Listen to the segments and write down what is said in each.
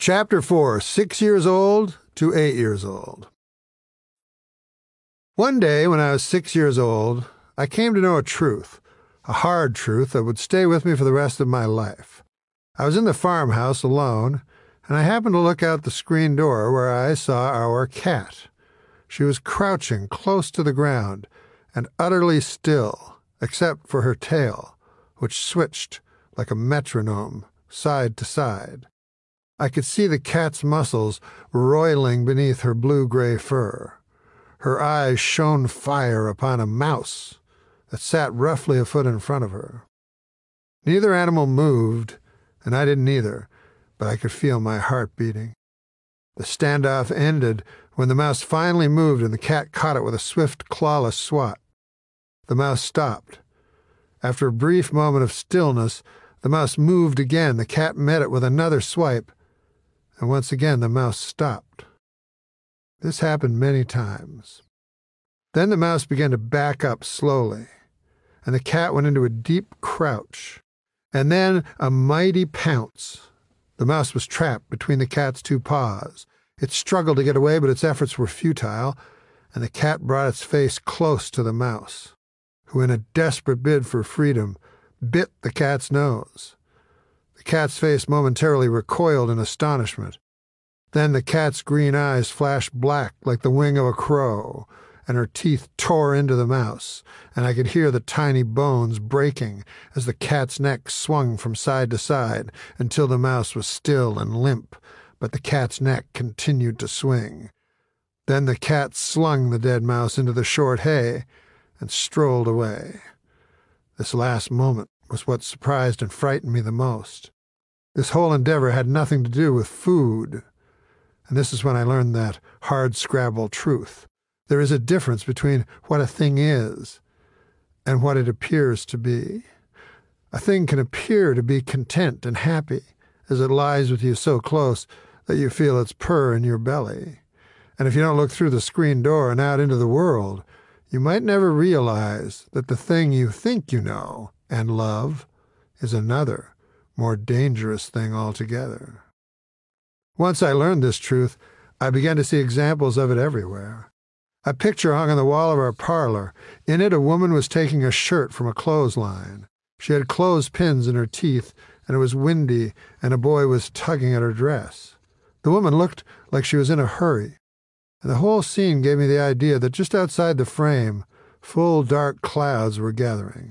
Chapter 4, 6 years old to 8 years old. One day when I was 6 years old, I came to know a truth, a hard truth that would stay with me for the rest of my life. I was in the farmhouse alone, and I happened to look out the screen door where I saw our cat. She was crouching close to the ground and utterly still, except for her tail, which switched like a metronome, side to side. I could see the cat's muscles roiling beneath her blue-gray fur. Her eyes shone fire upon a mouse that sat roughly a foot in front of her. Neither animal moved, and I didn't either, but I could feel my heart beating. The standoff ended when the mouse finally moved and the cat caught it with a swift, clawless swat. The mouse stopped. After a brief moment of stillness, the mouse moved again. The cat met it with another swipe, and once again the mouse stopped. This happened many times. Then the mouse began to back up slowly, and the cat went into a deep crouch, and then a mighty pounce. The mouse was trapped between the cat's two paws. It struggled to get away, but its efforts were futile, and the cat brought its face close to the mouse, who, in a desperate bid for freedom, bit the cat's nose. The cat's face momentarily recoiled in astonishment. Then the cat's green eyes flashed black like the wing of a crow, and her teeth tore into the mouse, and I could hear the tiny bones breaking as the cat's neck swung from side to side until the mouse was still and limp, but the cat's neck continued to swing. Then the cat slung the dead mouse into the short hay and strolled away. This last moment was what surprised and frightened me the most. This whole endeavor had nothing to do with food, and this is when I learned that hard-scrabble truth. There is a difference between what a thing is and what it appears to be. A thing can appear to be content and happy as it lies with you so close that you feel its purr in your belly. And if you don't look through the screen door and out into the world, you might never realize that the thing you think you know and love is another, more dangerous thing altogether. Once I learned this truth, I began to see examples of it everywhere. A picture hung on the wall of our parlor. In it, a woman was taking a shirt from a clothesline. She had clothespins in her teeth, and it was windy, and a boy was tugging at her dress. The woman looked like she was in a hurry, and the whole scene gave me the idea that just outside the frame, full dark clouds were gathering.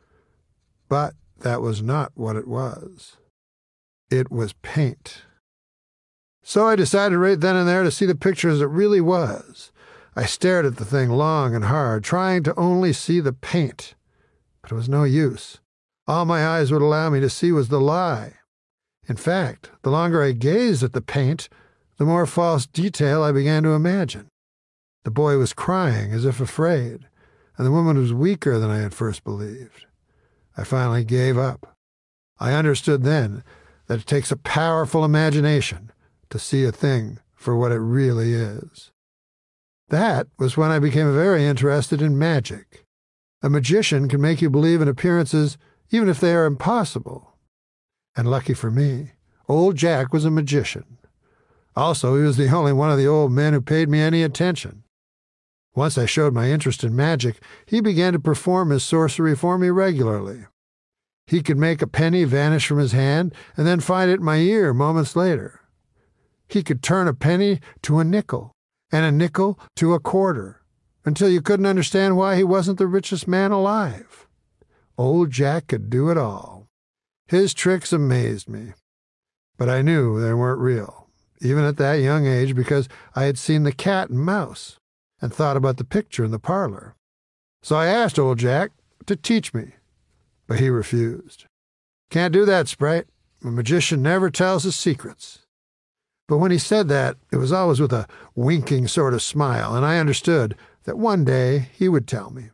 But that was not what it was. It was paint. So I decided right then and there to see the picture as it really was. I stared at the thing long and hard, trying to only see the paint. But it was no use. All my eyes would allow me to see was the lie. In fact, the longer I gazed at the paint, the more false detail I began to imagine. The boy was crying as if afraid, and the woman was weaker than I had first believed. I finally gave up. I understood then that it takes a powerful imagination to see a thing for what it really is. That was when I became very interested in magic. A magician can make you believe in appearances even if they are impossible. And lucky for me, old Jack was a magician. Also, he was the only one of the old men who paid me any attention. Once I showed my interest in magic, he began to perform his sorcery for me regularly. He could make a penny vanish from his hand and then find it in my ear moments later. He could turn a penny to a nickel, and a nickel to a quarter, until you couldn't understand why he wasn't the richest man alive. Old Jack could do it all. His tricks amazed me. But I knew they weren't real, even at that young age, because I had seen the cat and mouse and thought about the picture in the parlor. So I asked old Jack to teach me, but he refused. "Can't do that, Sprite. A magician never tells his secrets." But when he said that, it was always with a winking sort of smile, and I understood that one day he would tell me.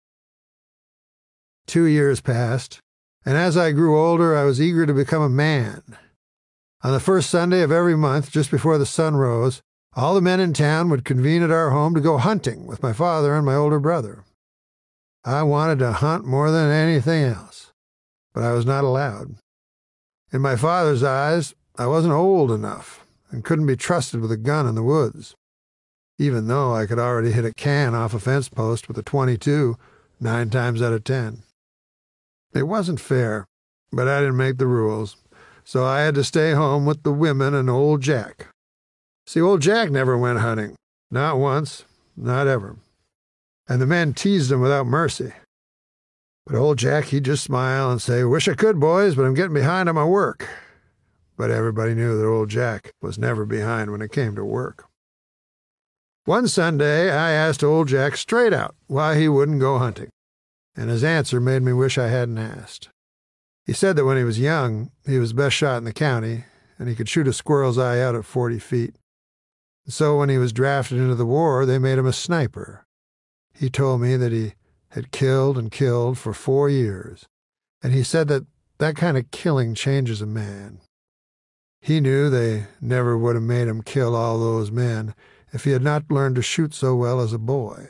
2 years passed, and as I grew older, I was eager to become a man. On the first Sunday of every month, just before the sun rose, all the men in town would convene at our home to go hunting with my father and my older brother. I wanted to hunt more than anything else, but I was not allowed. In my father's eyes, I wasn't old enough, and couldn't be trusted with a gun in the woods, even though I could already hit a can off a fence post with a .22 9 times out of 10. It wasn't fair, but I didn't make the rules, so I had to stay home with the women and old Jack. See, old Jack never went hunting. Not once, not ever. And the men teased him without mercy. But old Jack, he'd just smile and say, "Wish I could, boys, but I'm getting behind on my work." But everybody knew that old Jack was never behind when it came to work. One Sunday, I asked old Jack straight out why he wouldn't go hunting, and his answer made me wish I hadn't asked. He said that when he was young, he was the best shot in the county, and he could shoot a squirrel's eye out at 40 feet. So when he was drafted into the war, they made him a sniper. He told me that he had killed and killed for 4 years, and he said that that kind of killing changes a man. He knew they never would have made him kill all those men if he had not learned to shoot so well as a boy.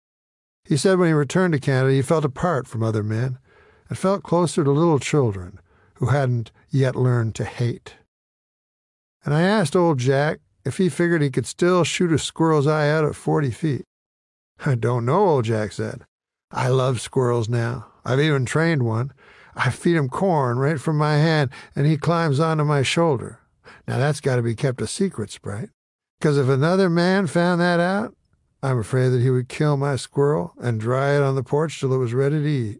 He said when he returned to Canada, he felt apart from other men and felt closer to little children who hadn't yet learned to hate. And I asked old Jack if he figured he could still shoot a squirrel's eye out at 40 feet. "I don't know," old Jack said. "I love squirrels now. I've even trained one. I feed him corn right from my hand, and he climbs onto my shoulder. Now that's got to be kept a secret, Sprite, because if another man found that out, I'm afraid that he would kill my squirrel and dry it on the porch till it was ready to eat."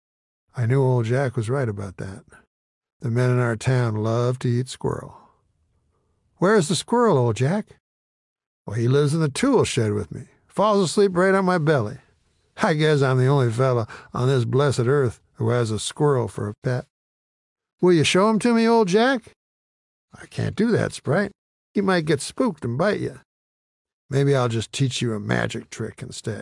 I knew old Jack was right about that. The men in our town love to eat squirrel. "Where's the squirrel, old Jack?" "Well, he lives in the tool shed with me. Falls asleep right on my belly. I guess I'm the only fella on this blessed earth who has a squirrel for a pet." "Will you show him to me, old Jack?" "I can't do that, Sprite. He might get spooked and bite you. Maybe I'll just teach you a magic trick instead."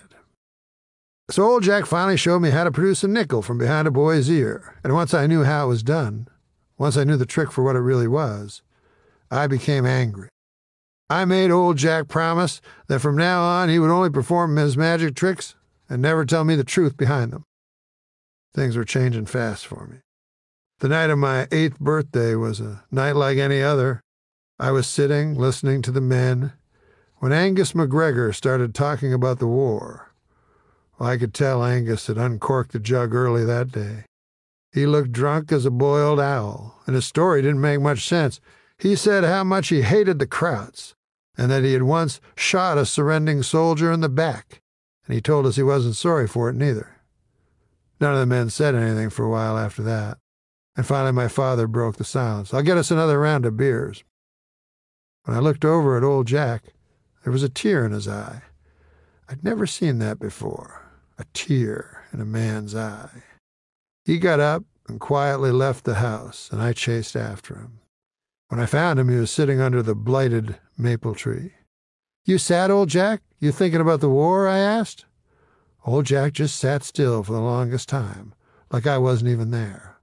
So old Jack finally showed me how to produce a nickel from behind a boy's ear, and once I knew how it was done, once I knew the trick for what it really was, I became angry. I made old Jack promise that from now on he would only perform his magic tricks and never tell me the truth behind them. Things were changing fast for me. The night of my 8th birthday was a night like any other. I was sitting, listening to the men, when Angus McGregor started talking about the war. Well, I could tell Angus had uncorked the jug early that day. He looked drunk as a boiled owl, and his story didn't make much sense. He said how much he hated the Krauts, and that he had once shot a surrendering soldier in the back, and he told us he wasn't sorry for it neither. None of the men said anything for a while after that, and finally my father broke the silence. "I'll get us another round of beers." When I looked over at old Jack, there was a tear in his eye. I'd never seen that before, a tear in a man's eye. He got up and quietly left the house, and I chased after him. When I found him, he was sitting under the blighted maple tree. "You sad, old Jack? You thinking about the war?" I asked. Old Jack just sat still for the longest time, like I wasn't even there.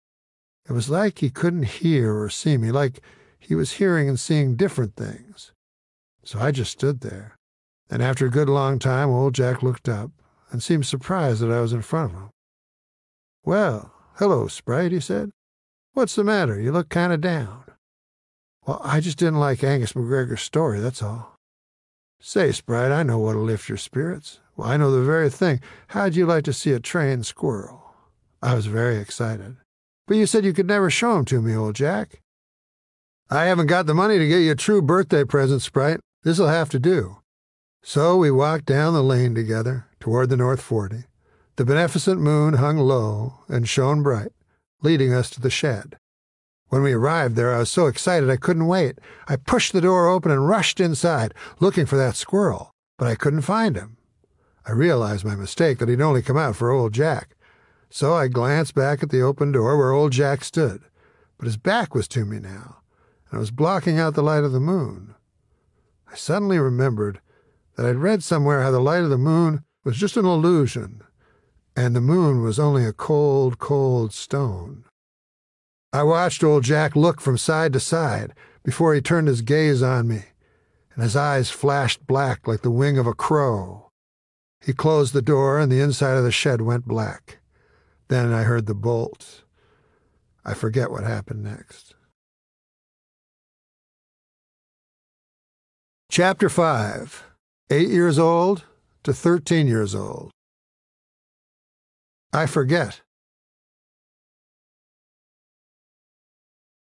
It was like he couldn't hear or see me, like he was hearing and seeing different things. So I just stood there, and after a good long time, old Jack looked up and seemed surprised that I was in front of him. "Well, hello, Sprite," he said. "What's the matter? You look kind of down." "Well, I just didn't like Angus McGregor's story, that's all." "Say, Sprite, I know what'll lift your spirits. Well, I know the very thing. How'd you like to see a trained squirrel?" I was very excited. "But you said you could never show him to me, old Jack." "I haven't got the money to get you a true birthday present, Sprite. This'll have to do." So we walked down the lane together toward the North 40. The beneficent moon hung low and shone bright, leading us to the shed. When we arrived there, I was so excited I couldn't wait. I pushed the door open and rushed inside, looking for that squirrel, but I couldn't find him. I realized my mistake, that he'd only come out for old Jack. So I glanced back at the open door where old Jack stood, but his back was to me now, and it was blocking out the light of the moon. I suddenly remembered that I'd read somewhere how the light of the moon was just an illusion, and the moon was only a cold, cold stone. I watched old Jack look from side to side before he turned his gaze on me, and his eyes flashed black like the wing of a crow. He closed the door, and the inside of the shed went black. Then I heard the bolt. I forget what happened next. Chapter 5. 8 years old to 13 years old. I forget.